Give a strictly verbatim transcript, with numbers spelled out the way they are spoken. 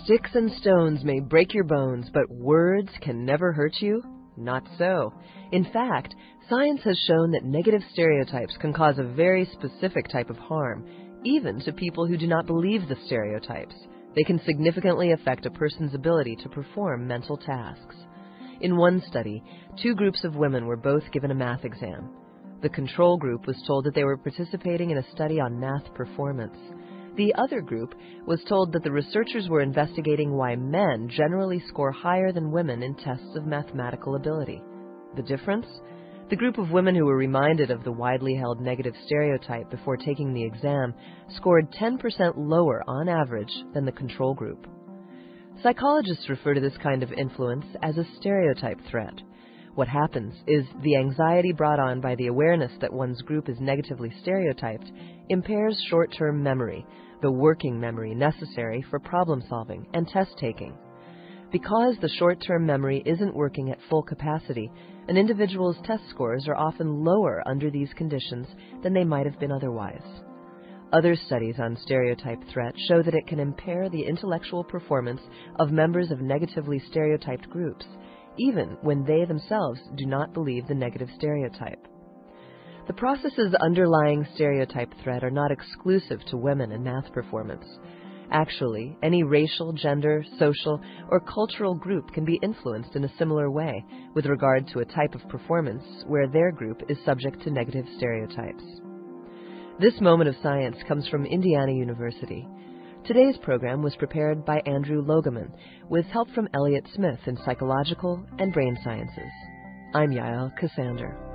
Sticks and stones may break your bones, but words can never hurt you? Not so. In fact, science has shown that negative stereotypes can cause a very specific type of harm, even to people who do not believe the stereotypes. They can significantly affect a person's ability to perform mental tasks. In one study, two groups of women were both given a math exam. The control group was told that they were participating in a study on math performance. The other group was told that the researchers were investigating why men generally score higher than women in tests of mathematical ability. The difference? The group of women who were reminded of the widely held negative stereotype before taking the exam scored ten percent lower on average than the control group. Psychologists refer to this kind of influence as a stereotype threat. What happens is the anxiety brought on by the awareness that one's group is negatively stereotyped impairs short-term memory, the working memory necessary for problem-solving and test-taking. Because the short-term memory isn't working at full capacity, an individual's test scores are often lower under these conditions than they might have been otherwise. Other studies on stereotype threat show that it can impair the intellectual performance of members of negatively stereotyped groups, even when they themselves do not believe the negative stereotype. The processes underlying stereotype threat are not exclusive to women in math performance. Actually, any racial, gender, social, or cultural group can be influenced in a similar way with regard to a type of performance where their group is subject to negative stereotypes. This moment of science comes from Indiana University. Today's program was prepared by Andrew Logeman with help from Elliott Smith in Psychological and Brain Sciences. I'm Yael Cassander.